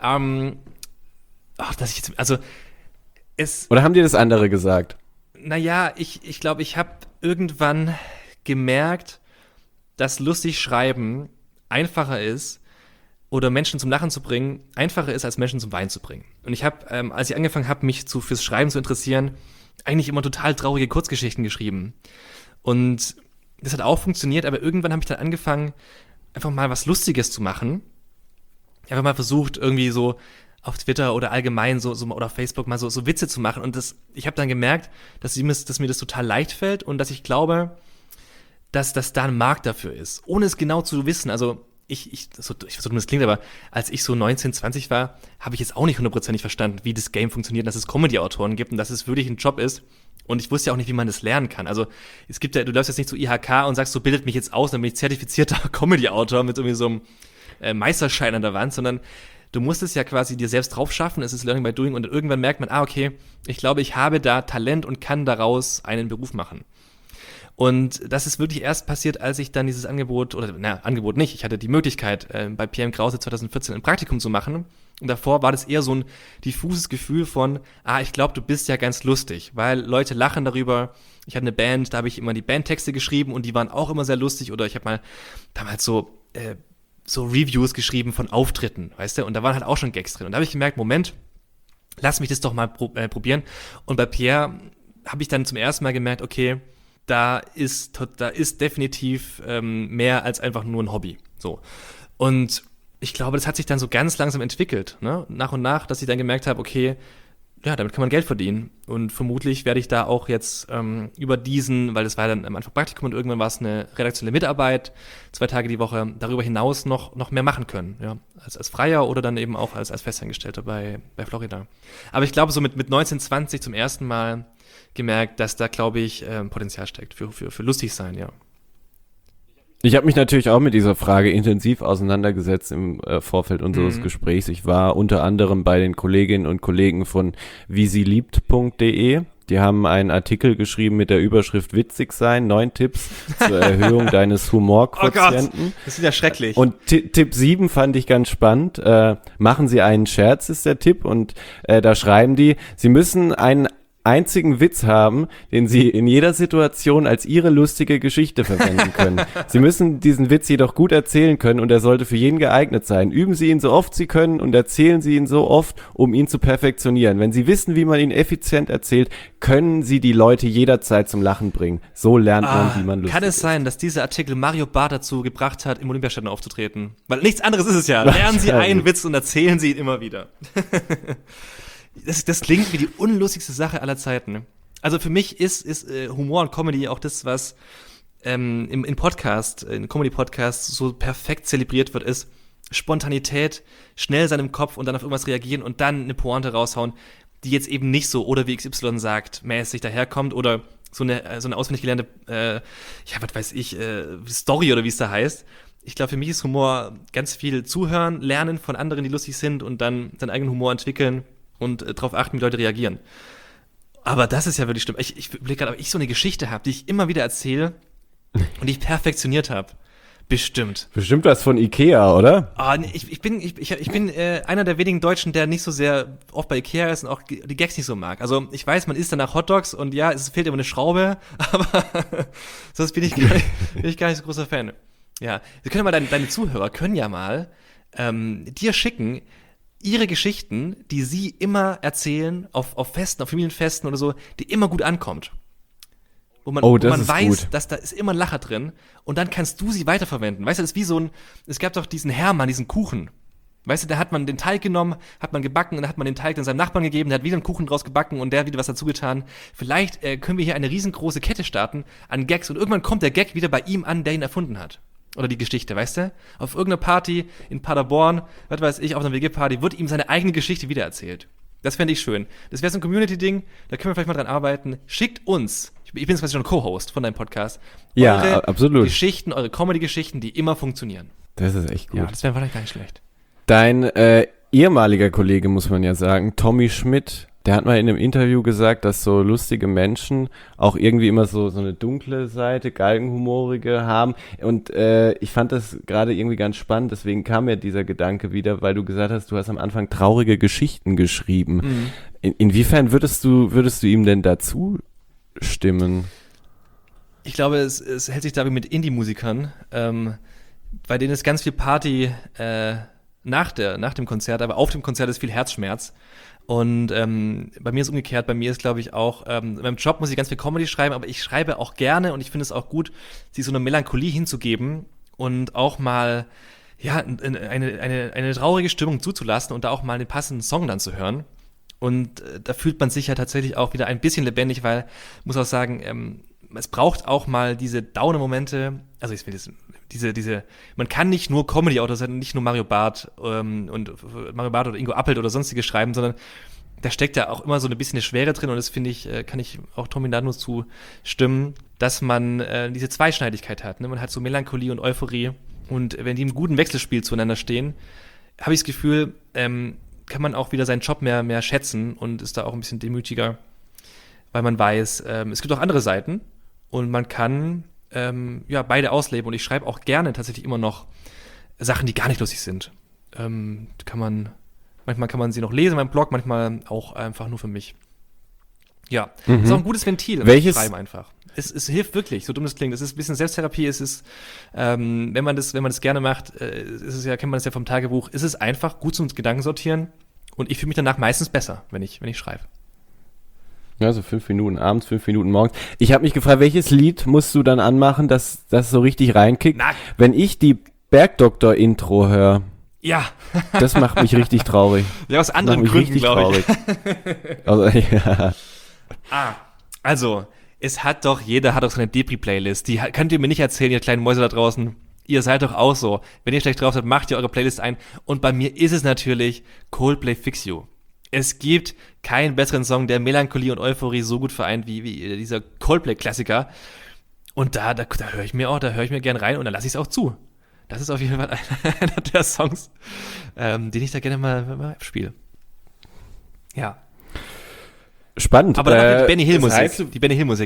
Oder haben dir das andere gesagt? Naja, ich glaube, ich habe irgendwann gemerkt, dass lustig schreiben einfacher ist oder Menschen zum Lachen zu bringen, einfacher ist, als Menschen zum Weinen zu bringen. Und ich habe, als ich angefangen habe, mich fürs Schreiben zu interessieren, eigentlich immer total traurige Kurzgeschichten geschrieben. Und das hat auch funktioniert, aber irgendwann habe ich dann angefangen, einfach mal was Lustiges zu machen. Ich habe einfach mal versucht, irgendwie so auf Twitter oder allgemein so oder auf Facebook mal so Witze zu machen. Und ich habe dann gemerkt, dass mir das total leicht fällt und dass ich glaube, dass da ein Markt dafür ist. Ohne es genau zu wissen. Also ich weiß nicht, wie das klingt, aber als ich so 19, 20 war, habe ich jetzt auch nicht 100% verstanden, wie das Game funktioniert, dass es Comedy-Autoren gibt und dass es wirklich ein Job ist. Und ich wusste ja auch nicht, wie man das lernen kann. Also es gibt ja, du läufst jetzt nicht zu IHK und sagst, so bildet mich jetzt aus, dann bin ich zertifizierter Comedy-Autor mit irgendwie so einem Meisterschein an der Wand, sondern du musst es ja quasi dir selbst drauf schaffen, es ist Learning by Doing und irgendwann merkt man, okay, ich glaube, ich habe da Talent und kann daraus einen Beruf machen. Und das ist wirklich erst passiert, als ich dann dieses Angebot nicht, ich hatte die Möglichkeit, bei PM Krause 2014 ein Praktikum zu machen. Und davor war das eher so ein diffuses Gefühl von, ich glaube, du bist ja ganz lustig, weil Leute lachen darüber. Ich hatte eine Band, da habe ich immer die Bandtexte geschrieben und die waren auch immer sehr lustig. Oder ich habe mal damals so Reviews geschrieben von Auftritten, weißt du? Und da waren halt auch schon Gags drin. Und da habe ich gemerkt, Moment, lass mich das doch mal probieren. Und bei Pierre habe ich dann zum ersten Mal gemerkt, okay, da ist definitiv mehr als einfach nur ein Hobby. So. Und ich glaube, das hat sich dann so ganz langsam entwickelt, ne? Nach und nach, dass ich dann gemerkt habe, okay, ja, damit kann man Geld verdienen. Und vermutlich werde ich da auch jetzt über diesen, weil das war dann am Anfang Praktikum und irgendwann war es eine redaktionelle Mitarbeit, 2 Tage die Woche, darüber hinaus noch mehr machen können. Ja, als Freier oder dann eben auch als Festangestellter bei Florida. Aber ich glaube, so mit 19, 20 zum ersten Mal gemerkt, dass da, glaube ich, Potenzial steckt für lustig sein, ja. Ich habe mich natürlich auch mit dieser Frage intensiv auseinandergesetzt im Vorfeld unseres Gesprächs. Ich war unter anderem bei den Kolleginnen und Kollegen von wiesieliebt.de. Die haben einen Artikel geschrieben mit der Überschrift Witzig sein, 9 Tipps zur Erhöhung deines Humorquotienten. Oh Gott, das ist ja schrecklich. Und Tipp 7 fand ich ganz spannend. Machen Sie einen Scherz, ist der Tipp. Und da schreiben die, Sie müssen einen einzigen Witz haben, den sie in jeder Situation als ihre lustige Geschichte verwenden können. Sie müssen diesen Witz jedoch gut erzählen können und er sollte für jeden geeignet sein. Üben Sie ihn so oft Sie können und erzählen Sie ihn so oft, um ihn zu perfektionieren. Wenn Sie wissen, wie man ihn effizient erzählt, können Sie die Leute jederzeit zum Lachen bringen. So lernt man, wie man lustig ist. Kann es sein, dass dieser Artikel Mario Barth dazu gebracht hat, im Olympiastadion aufzutreten? Weil nichts anderes ist es ja. Lernen Sie einen Witz und erzählen Sie ihn immer wieder. Das klingt wie die unlustigste Sache aller Zeiten. Also für mich ist Humor und Comedy auch das, was in Comedy-Podcasts so perfekt zelebriert wird, ist Spontanität, schnell sein im Kopf und dann auf irgendwas reagieren und dann eine Pointe raushauen, die jetzt eben nicht so oder wie XY sagt, mäßig daherkommt oder so eine auswendig gelernte, Story oder wie es da heißt. Ich glaube, für mich ist Humor ganz viel zuhören, lernen von anderen, die lustig sind und dann seinen eigenen Humor entwickeln und darauf achten, wie Leute reagieren. Aber das ist ja wirklich schlimm. Ich überlege gerade, ob ich so eine Geschichte habe, die ich immer wieder erzähle und die ich perfektioniert habe. Bestimmt was von Ikea, oder? Ich bin einer der wenigen Deutschen, der nicht so sehr oft bei Ikea ist und auch die Gags nicht so mag. Also ich weiß, man isst danach Hotdogs und ja, es fehlt immer eine Schraube, aber sonst bin ich gar nicht so großer Fan. Ja, wir können mal deine Zuhörer können ja mal dir schicken, ihre Geschichten, die sie immer erzählen, auf Festen, auf Familienfesten oder so, die immer gut ankommt. Wo man weiß, gut, dass da ist immer ein Lacher drin und dann kannst du sie weiterverwenden. Weißt du, das ist wie es gab doch diesen Hermann, diesen Kuchen. Weißt du, da hat man den Teig genommen, hat man gebacken und dann hat man den Teig dann seinem Nachbarn gegeben, der hat wieder einen Kuchen draus gebacken und der hat wieder was dazu getan. Vielleicht können wir hier eine riesengroße Kette starten an Gags und irgendwann kommt der Gag wieder bei ihm an, der ihn erfunden hat. Oder die Geschichte, weißt du? Auf irgendeiner Party in Paderborn, was weiß ich, auf einer WG-Party, wird ihm seine eigene Geschichte wiedererzählt. Das fände ich schön. Das wäre so ein Community-Ding, da können wir vielleicht mal dran arbeiten. Schickt uns, ich bin jetzt quasi schon Co-Host von deinem Podcast, eure absolut. Geschichten, eure Comedy-Geschichten, die immer funktionieren. Das ist echt gut. Ja, das wäre vielleicht gar nicht schlecht. Dein ehemaliger Kollege, muss man ja sagen, Tommy Schmidt, der hat mal in einem Interview gesagt, dass so lustige Menschen auch irgendwie immer so eine dunkle Seite, galgenhumorige haben. Und ich fand das gerade irgendwie ganz spannend, deswegen kam mir dieser Gedanke wieder, weil du gesagt hast, du hast am Anfang traurige Geschichten geschrieben. Mhm. Inwiefern würdest du ihm denn dazu stimmen? Ich glaube, es hält sich dabei mit Indie-Musikern, bei denen ist ganz viel Party nach dem Konzert, aber auf dem Konzert ist viel Herzschmerz. Und bei mir ist umgekehrt, bei mir ist, glaube ich, auch, in meinem Job muss ich ganz viel Comedy schreiben, aber ich schreibe auch gerne und ich finde es auch gut, sich so eine Melancholie hinzugeben und auch mal, ja, eine traurige Stimmung zuzulassen und da auch mal den passenden Song dann zu hören. Und da fühlt man sich ja tatsächlich auch wieder ein bisschen lebendig, weil, ich muss auch sagen, es braucht auch mal diese Downer-Momente, also ich will diese, man kann nicht nur Comedy-Autor sein, nicht nur Mario Barth oder Ingo Appelt oder sonstige schreiben, sondern da steckt ja auch immer so ein bisschen eine Schwere drin und das finde ich, kann ich auch Tommy Nadno zustimmen, dass man diese Zweischneidigkeit hat, ne? Man hat so Melancholie und Euphorie und wenn die im guten Wechselspiel zueinander stehen, habe ich das Gefühl, kann man auch wieder seinen Job mehr schätzen und ist da auch ein bisschen demütiger, weil man weiß, es gibt auch andere Seiten und man kann beide ausleben und ich schreibe auch gerne tatsächlich immer noch Sachen, die gar nicht lustig sind. Manchmal kann man sie noch lesen in meinem Blog, manchmal auch einfach nur für mich. Ja, ist auch ein gutes Ventil. Welches? Schreiben einfach. Es hilft wirklich, so dumm es klingt. Es ist ein bisschen Selbsttherapie. Es ist, wenn man das gerne macht, kennt man das ja vom Tagebuch, ist es einfach gut zum Gedankensortieren und ich fühle mich danach meistens besser, wenn ich schreibe. Ja, so 5 Minuten abends, 5 Minuten morgens. Ich habe mich gefragt, welches Lied musst du dann anmachen, dass das so richtig reinkickt? Wenn ich die Bergdoktor-Intro höre, ja, das macht mich richtig traurig. Ja, aus anderen Gründen, glaube ich. Also, ja. Also, jeder hat doch so eine Depri-Playlist. Die könnt ihr mir nicht erzählen, ihr kleinen Mäuse da draußen. Ihr seid doch auch so. Wenn ihr schlecht drauf seid, macht ihr eure Playlist ein. Und bei mir ist es natürlich Coldplay Fix You. Es gibt keinen besseren Song, der Melancholie und Euphorie so gut vereint wie dieser Coldplay-Klassiker. Und da höre ich mir gern rein und dann lasse ich es auch zu. Das ist auf jeden Fall einer der Songs, den ich da gerne mal spiele. Ja. Spannend. Aber dann die Benny Hill-Musik. Die Benny Hill-Musik.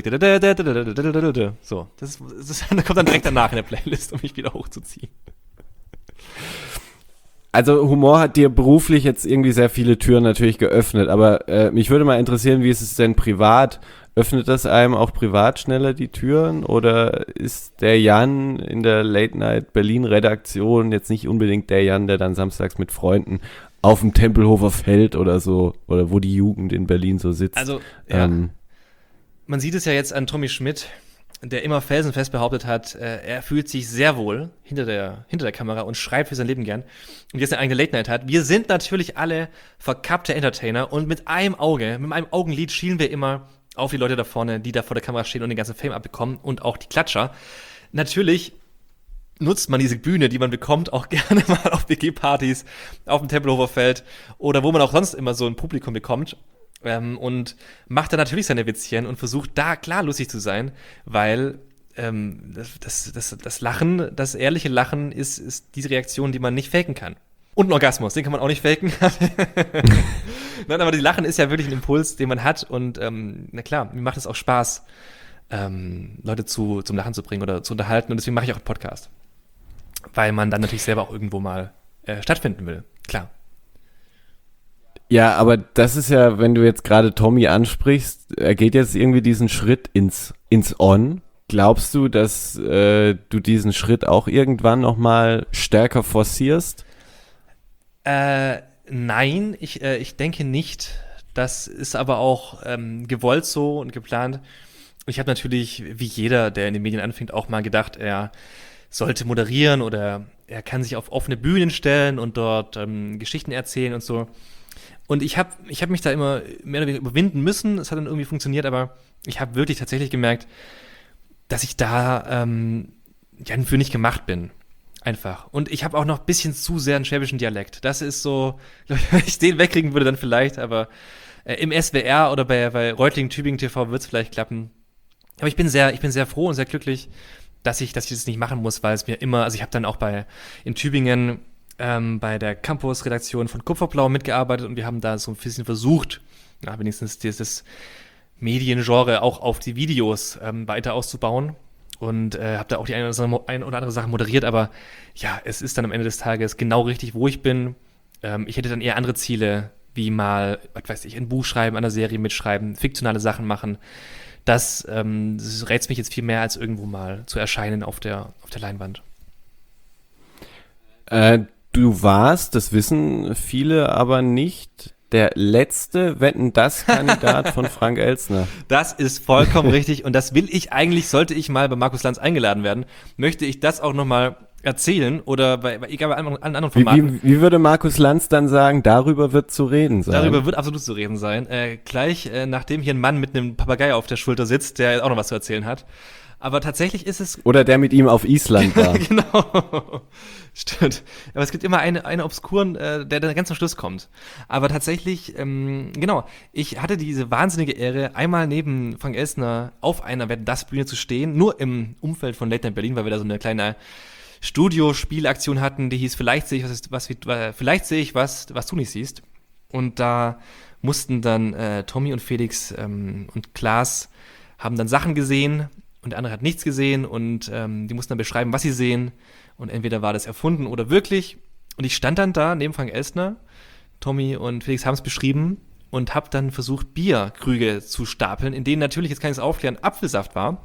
So, das kommt dann direkt danach in der Playlist, um mich wieder hochzuziehen. Also Humor hat dir beruflich jetzt irgendwie sehr viele Türen natürlich geöffnet, aber mich würde mal interessieren, wie ist es denn privat? Öffnet das einem auch privat schneller die Türen oder ist der Jan in der Late Night Berlin Redaktion jetzt nicht unbedingt der Jan, der dann samstags mit Freunden auf dem Tempelhofer Feld oder so, oder wo die Jugend in Berlin so sitzt? Also, ja, man sieht es ja jetzt an Tommy Schmidt, der immer felsenfest behauptet hat, er fühlt sich sehr wohl hinter der Kamera und schreibt für sein Leben gern und jetzt eine eigene Late-Night hat. Wir sind natürlich alle verkappte Entertainer und mit einem Augenlid schielen wir immer auf die Leute da vorne, die da vor der Kamera stehen und den ganzen Fame abbekommen und auch die Klatscher. Natürlich nutzt man diese Bühne, die man bekommt, auch gerne mal auf WG-Partys, auf dem Tempelhofer Feld oder wo man auch sonst immer so ein Publikum bekommt. Und macht dann natürlich seine Witzchen und versucht da klar lustig zu sein, weil das Lachen, das ehrliche Lachen ist diese Reaktion, die man nicht faken kann. Und ein Orgasmus, den kann man auch nicht faken. Nein, aber die Lachen ist ja wirklich ein Impuls, den man hat und na klar, mir macht es auch Spaß, Leute zum Lachen zu bringen oder zu unterhalten und deswegen mache ich auch einen Podcast. Weil man dann natürlich selber auch irgendwo mal stattfinden will, klar. Ja, aber das ist ja, wenn du jetzt gerade Tommy ansprichst, er geht jetzt irgendwie diesen Schritt ins On. Glaubst du, dass du diesen Schritt auch irgendwann nochmal stärker forcierst? Nein, ich denke nicht. Das ist aber auch gewollt so und geplant. Ich habe natürlich, wie jeder, der in den Medien anfängt, auch mal gedacht, er sollte moderieren oder er kann sich auf offene Bühnen stellen und dort Geschichten erzählen und so. Und ich hab mich da immer mehr oder weniger überwinden müssen. Es hat dann irgendwie funktioniert, aber ich habe wirklich tatsächlich gemerkt, dass ich da für nicht gemacht bin. Einfach. Und ich habe auch noch ein bisschen zu sehr einen schwäbischen Dialekt. Das ist so, glaub ich, wenn ich den wegkriegen würde, dann vielleicht, aber im SWR oder bei Reutlingen Tübingen TV wird es vielleicht klappen. Aber ich bin sehr froh und sehr glücklich, dass ich das nicht machen muss, weil es mir immer, also ich habe dann auch in Tübingen bei der Campus-Redaktion von Kupferblau mitgearbeitet und wir haben da so ein bisschen versucht, wenigstens dieses Mediengenre auch auf die Videos weiter auszubauen und habe da auch die eine oder andere Sache moderiert, aber ja, es ist dann am Ende des Tages genau richtig, wo ich bin. Ich hätte dann eher andere Ziele, wie mal, was weiß ich, ein Buch schreiben, an einer Serie mitschreiben, fiktionale Sachen machen. Das reizt mich jetzt viel mehr, als irgendwo mal zu erscheinen auf der Leinwand. Du warst, das wissen viele aber nicht, der letzte Wetten-dass-Kandidat von Frank Elstner. Das ist vollkommen richtig und das sollte ich mal bei Markus Lanz eingeladen werden, möchte ich das auch nochmal erzählen oder egal bei anderen Formaten. Wie würde Markus Lanz dann sagen, darüber wird zu reden sein? Darüber wird absolut zu reden sein. Gleich nachdem hier ein Mann mit einem Papagei auf der Schulter sitzt, der auch noch was zu erzählen hat. Aber tatsächlich ist es... Oder der mit ihm auf Island war. Genau. Stimmt. Aber es gibt immer einen Obskuren, der dann ganz zum Schluss kommt. Aber tatsächlich, genau, ich hatte diese wahnsinnige Ehre, einmal neben Frank Elstner auf einer Wetten-dass-Bühne zu stehen, nur im Umfeld von Late Night Berlin, weil wir da so eine kleine Studiospielaktion hatten, die hieß Vielleicht sehe ich was du nicht siehst. Und da mussten dann Tommy und Felix und Klaas haben dann Sachen gesehen und der andere hat nichts gesehen und die mussten dann beschreiben, was sie sehen und entweder war das erfunden oder wirklich und ich stand dann da neben Frank Elstner, Tommy und Felix haben es beschrieben und habe dann versucht, Bierkrüge zu stapeln, in denen natürlich, jetzt kann ich es aufklären, Apfelsaft war.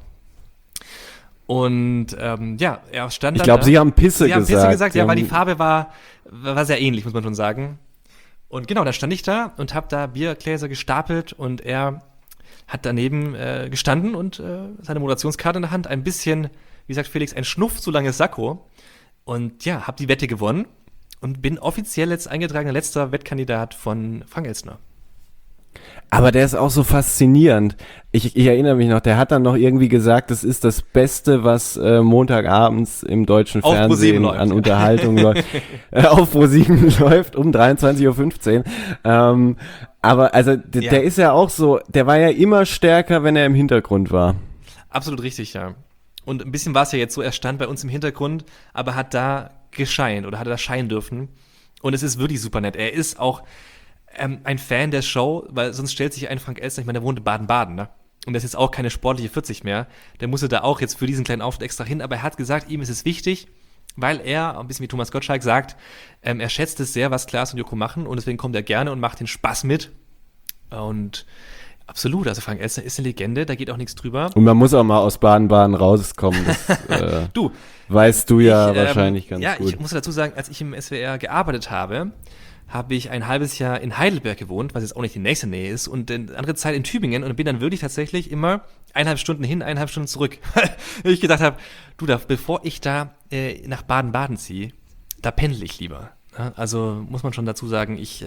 Und er stand dann. Ich glaube, Sie haben Pisse gesagt. Sie haben Pisse gesagt, ja, weil die Farbe war sehr ähnlich, muss man schon sagen. Und genau, da stand ich da und habe da Biergläser gestapelt und er hat daneben gestanden und seine Moderationskarte in der Hand, ein bisschen, wie sagt Felix, ein Schnuff zu langes Sakko. Und ja, habe die Wette gewonnen und bin offiziell jetzt eingetragener letzter Wettkandidat von Frank Elstner. Aber der ist auch so faszinierend. Ich erinnere mich noch, der hat dann noch irgendwie gesagt, das ist das Beste, was Montagabends im deutschen Fernsehen an Unterhaltung läuft. Auf ProSieben läuft um 23:15 Uhr. Aber also der ist ja auch so, der war ja immer stärker, wenn er im Hintergrund war. Absolut richtig, ja. Und ein bisschen war es ja jetzt so, er stand bei uns im Hintergrund, aber hat da gescheint oder hatte da scheinen dürfen. Und es ist wirklich super nett. Er ist auch ein Fan der Show, weil sonst stellt sich ein Frank Elstner, ich meine, der wohnt in Baden-Baden, ne? Und das ist jetzt auch keine sportliche 40 mehr. Der musste da auch jetzt für diesen kleinen Auftritt extra hin, aber er hat gesagt, ihm ist es wichtig, weil er, ein bisschen wie Thomas Gottschalk sagt, er schätzt es sehr, was Klaas und Joko machen und deswegen kommt er gerne und macht den Spaß mit. Und absolut, also Frank Elstner ist eine Legende, da geht auch nichts drüber. Und man muss auch mal aus Baden-Baden rauskommen. Das weißt du ja wahrscheinlich ganz gut. Ja, ich muss dazu sagen, als ich im SWR gearbeitet habe ich ein halbes Jahr in Heidelberg gewohnt, was jetzt auch nicht die nächste Nähe ist, und eine andere Zeit in Tübingen und bin dann wirklich tatsächlich immer 1,5 Stunden hin, 1,5 Stunden zurück. Weil ich gedacht habe, bevor ich da nach Baden-Baden ziehe, da pendel ich lieber. Ja, also muss man schon dazu sagen, ich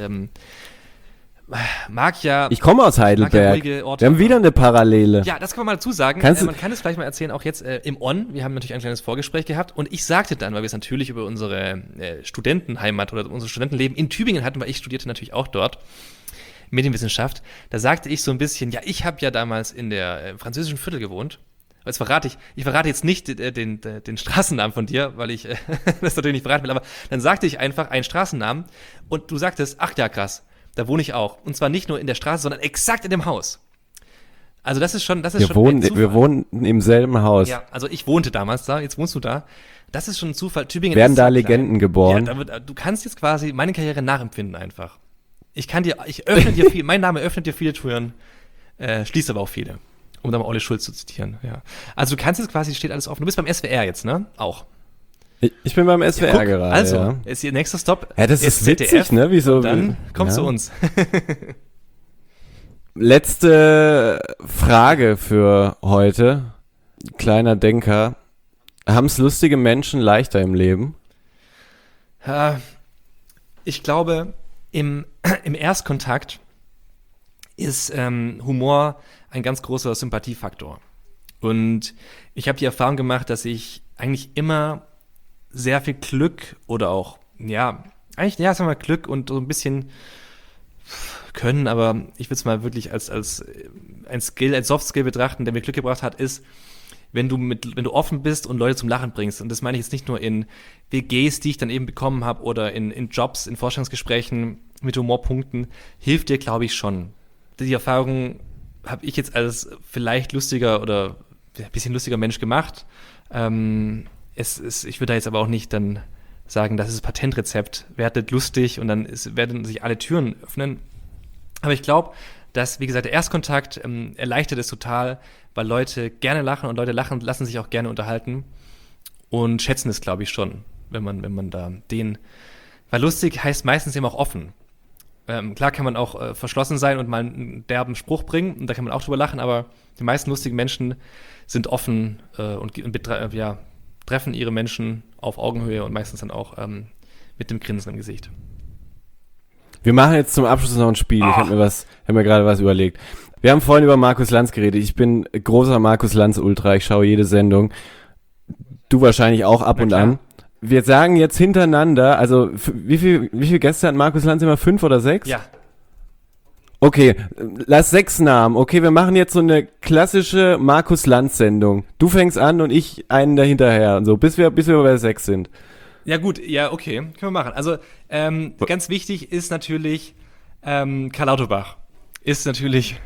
mag ja... Ich komme aus Heidelberg. Wir haben wieder eine Parallele. Ja, das kann man mal dazu sagen. Man kann es vielleicht mal erzählen, auch jetzt im On. Wir haben natürlich ein kleines Vorgespräch gehabt und ich sagte dann, weil wir es natürlich über unsere Studentenheimat oder unser Studentenleben in Tübingen hatten, weil ich studierte natürlich auch dort Medienwissenschaft, da sagte ich so ein bisschen, ja, ich habe ja damals in der französischen Viertel gewohnt. Jetzt verrate ich verrate jetzt nicht den Straßennamen von dir, weil ich das natürlich nicht verraten will, aber dann sagte ich einfach einen Straßennamen und du sagtest, ach ja, krass. Da wohne ich auch. Und zwar nicht nur in der Straße, sondern exakt in dem Haus. Also das ist schon ein Zufall. Wir wohnen im selben Haus. Ja, also ich wohnte damals da, jetzt wohnst du da. Das ist schon ein Zufall. Tübingen werden ist da so Legenden klein. geboren? Ja, du kannst jetzt quasi meine Karriere nachempfinden einfach. Ich öffne dir viel, mein Name öffnet dir viele Türen, schließt aber auch viele. Um da mal Olli Schulz zu zitieren, ja. Also du kannst jetzt quasi, steht alles offen. Du bist beim SWR jetzt, ne? Auch. Ich bin beim SWR gerade. Also, ist ihr nächster Stopp. Ja, das ist witzig, ZDF, ne? Wieso? Dann kommst du uns. Letzte Frage für heute. Kleiner Denker. Haben es lustige Menschen leichter im Leben? Ich glaube, im Erstkontakt ist Humor ein ganz großer Sympathiefaktor. Und ich habe die Erfahrung gemacht, dass ich eigentlich immer sehr viel Glück oder auch, sagen wir mal Glück und so ein bisschen Können, aber ich würde es mal wirklich als ein Skill, als Soft-Skill betrachten, der mir Glück gebracht hat, ist, wenn du offen bist und Leute zum Lachen bringst. Und das meine ich jetzt nicht nur in WGs, die ich dann eben bekommen habe, oder in Jobs, in Vorstellungsgesprächen mit Humorpunkten, hilft dir, glaube ich, schon. Die Erfahrung habe ich jetzt als vielleicht lustiger oder ein bisschen lustiger Mensch gemacht. Ich würde da jetzt aber auch nicht dann sagen, das ist Patentrezept, werdet lustig und dann werden sich alle Türen öffnen. Aber ich glaube, dass, wie gesagt, der Erstkontakt erleichtert es total, weil Leute gerne lachen und Leute lassen sich auch gerne unterhalten und schätzen es, glaube ich, schon, wenn man da weil lustig heißt meistens eben auch offen. Klar kann man auch verschlossen sein und mal einen derben Spruch bringen und da kann man auch drüber lachen, aber die meisten lustigen Menschen sind offen und treffen ihre Menschen auf Augenhöhe und meistens dann auch mit dem Grinsen im Gesicht. Wir machen jetzt zum Abschluss noch ein Spiel. Ich habe mir gerade was überlegt. Wir haben vorhin über Markus Lanz geredet. Ich bin großer Markus Lanz-Ultra. Ich schaue jede Sendung. Du wahrscheinlich auch ab und an. Wir sagen jetzt hintereinander, also wie viele Gäste hat Markus Lanz immer? 5 oder 6? Ja. Okay, lass 6 Namen. Okay, wir machen jetzt so eine klassische Markus-Lanz-Sendung. Du fängst an und ich einen dahinterher. Und so, bis wir bei 6 sind. Ja gut, ja, okay, können wir machen. Also ganz wichtig ist natürlich Karl Lauterbach. Ist natürlich...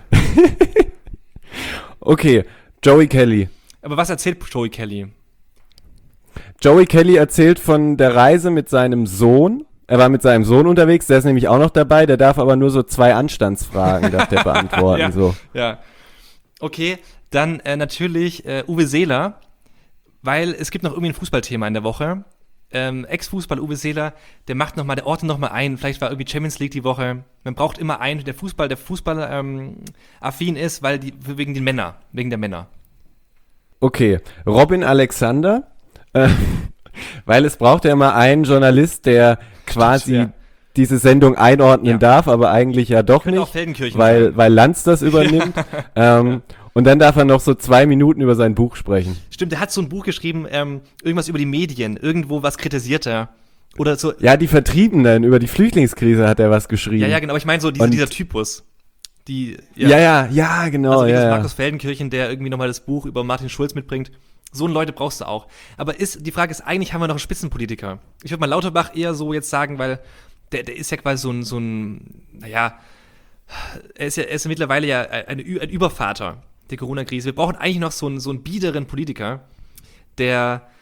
Okay, Joey Kelly. Aber was erzählt Joey Kelly? Joey Kelly erzählt von der Reise mit seinem Sohn. Er war mit seinem Sohn unterwegs, der ist nämlich auch noch dabei, der darf aber nur so 2 Anstandsfragen darf der beantworten. Ja, so. Ja. Okay, dann natürlich Uwe Seeler, weil es gibt noch irgendwie ein Fußballthema in der Woche. Ex-Fußball Uwe Seeler, der ordnet noch mal ein, vielleicht war irgendwie Champions League die Woche. Man braucht immer einen, der Fußball affin ist, wegen der Männer. Okay, Robin Alexander, weil es braucht ja immer einen Journalist, der quasi diese Sendung einordnen darf, aber eigentlich ja doch nicht, weil Lanz das übernimmt. Und dann darf er noch so 2 Minuten über sein Buch sprechen. Stimmt, er hat so ein Buch geschrieben, irgendwas über die Medien, irgendwo was kritisiert er. Oder so. Ja, die Vertriebenen, über die Flüchtlingskrise hat er was geschrieben. Ja, genau, aber ich meine so dieser Typus. Ja, genau. Also wie Markus Feldenkirchen, der irgendwie nochmal das Buch über Martin Schulz mitbringt. So einen Leute brauchst du auch. Aber die Frage ist, eigentlich haben wir noch einen Spitzenpolitiker. Ich würde mal Lauterbach eher so jetzt sagen, weil der ist ja quasi so ein er ist ja mittlerweile ja ein Übervater der Corona-Krise. Wir brauchen eigentlich noch so einen biederen Politiker, der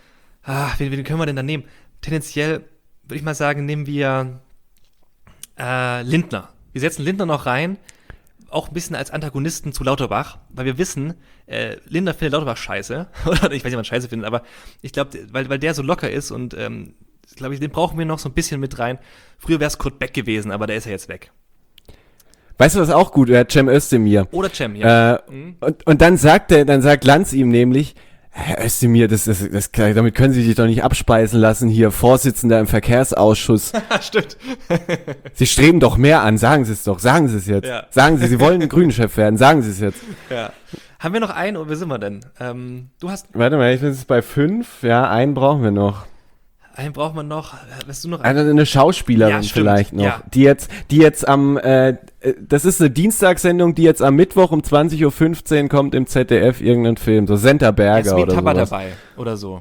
Wen können wir denn da nehmen? Tendenziell würde ich mal sagen, nehmen wir Lindner. Wir setzen Lindner noch rein, auch ein bisschen als Antagonisten zu Lauterbach, weil wir wissen, Lindner findet Lauterbach scheiße. Oder ich weiß nicht, ob man scheiße findet, aber ich glaube, weil der so locker ist und glaube ich, den brauchen wir noch so ein bisschen mit rein. Früher wäre es Kurt Beck gewesen, aber der ist ja jetzt weg. Weißt du, was auch gut wäre? Cem Özdemir. Oder Cem, ja. Und dann sagt Lanz ihm nämlich, Herr Özdemir, damit können Sie sich doch nicht abspeisen lassen, hier Vorsitzender im Verkehrsausschuss. Stimmt. Sie streben doch mehr an, sagen Sie es doch, sagen Sie es jetzt. Ja. Sagen Sie wollen ein Grünen-Chef werden, sagen Sie es jetzt. Ja. Haben wir noch einen oder wo sind wir denn? Warte mal, ich bin jetzt bei 5, ja, einen brauchen wir noch. Einen braucht man noch, weißt du noch? Eine Schauspielerin Ja, stimmt. vielleicht noch, Ja. die jetzt am, das ist eine Dienstagssendung, die jetzt am Mittwoch um 20.15 Uhr kommt im ZDF, irgendein Film, so Senta Berger Jasmin oder Tabak sowas. dabei oder so.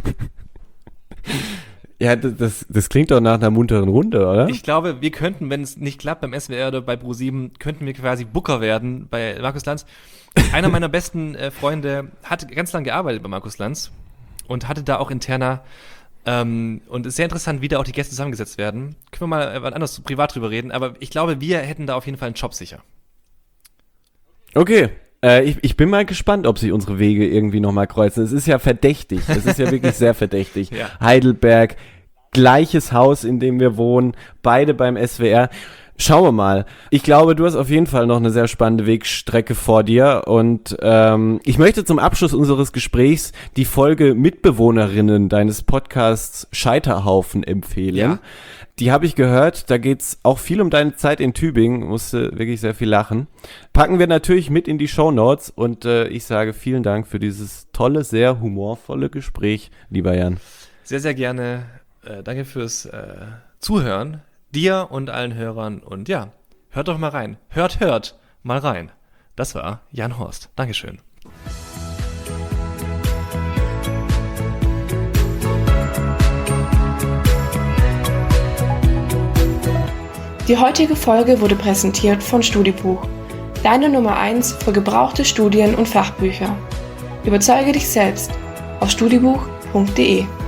Ja, das klingt doch nach einer munteren Runde, oder? Ich glaube, wir könnten, wenn es nicht klappt beim SWR oder bei Pro7, könnten wir quasi Booker werden bei Markus Lanz. Einer meiner besten Freunde hat ganz lange gearbeitet bei Markus Lanz und hatte da auch interner und es ist sehr interessant, wie da auch die Gäste zusammengesetzt werden. Können wir mal wann anders privat drüber reden, aber ich glaube, wir hätten da auf jeden Fall einen Job sicher. Okay, ich bin mal gespannt, ob sich unsere Wege irgendwie nochmal kreuzen. Es ist ja verdächtig, es ist ja wirklich sehr verdächtig. Ja. Heidelberg, gleiches Haus, in dem wir wohnen, beide beim SWR. Schauen wir mal. Ich glaube, du hast auf jeden Fall noch eine sehr spannende Wegstrecke vor dir und ich möchte zum Abschluss unseres Gesprächs die Folge Mitbewohnerinnen deines Podcasts Scheiterhaufen empfehlen. Ja. Die habe ich gehört, da geht's auch viel um deine Zeit in Tübingen, musste wirklich sehr viel lachen. Packen wir natürlich mit in die Shownotes und ich sage vielen Dank für dieses tolle, sehr humorvolle Gespräch, lieber Jan. Sehr, sehr gerne. Danke fürs Zuhören. Dir und allen Hörern und ja, hört doch mal rein. Hört mal rein. Das war Jan Horst. Dankeschön. Die heutige Folge wurde präsentiert von Studibuch, deine Nummer 1 für gebrauchte Studien- und Fachbücher. Überzeuge dich selbst auf studibuch.de.